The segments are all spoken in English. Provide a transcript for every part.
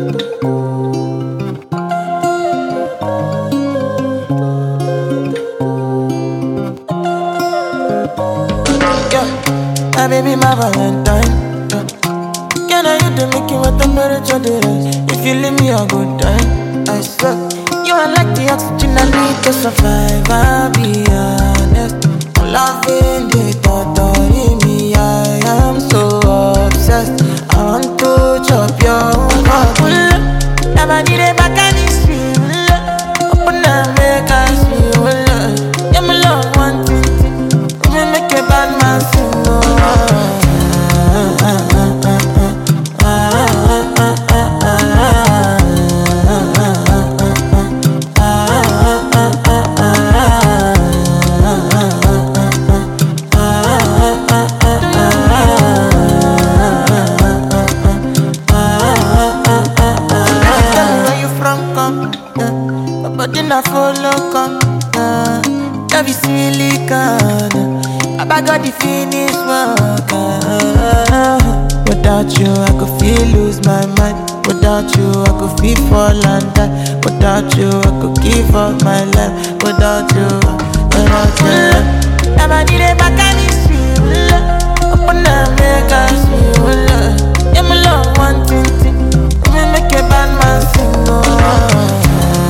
My baby, my Valentine. Can I hit the make you what temperature they rise? If you leave me a good time, I swear. You are like the oxygen I need to survive. I'll be honest. Loving the thought of me, I am so obsessed. I want to chop your heart. Never need a back and it's real. Open up, make us feel. Yeah, my love, one thing. We make a bad man sing. But then I follow come, love is silicone. I got the finish work. Without you, I could feel lose my mind. Without you, I could feel fall and die. Without you, I could give up my life. Without you, never need a back and it's real. Open up, make us feel. Yeah, my love, one thing. We make a bad man sing.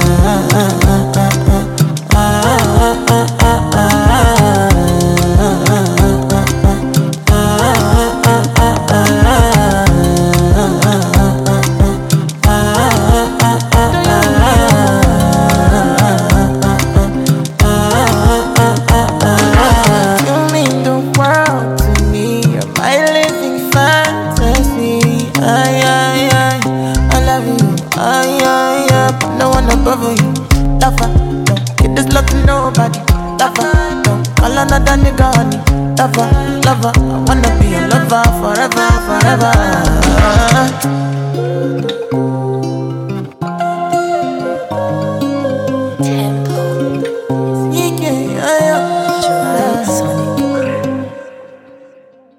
No one above you, lover. Don't get this love to nobody, lover. Don't call another nigga honey, lover, lover. I wanna be a lover forever, forever.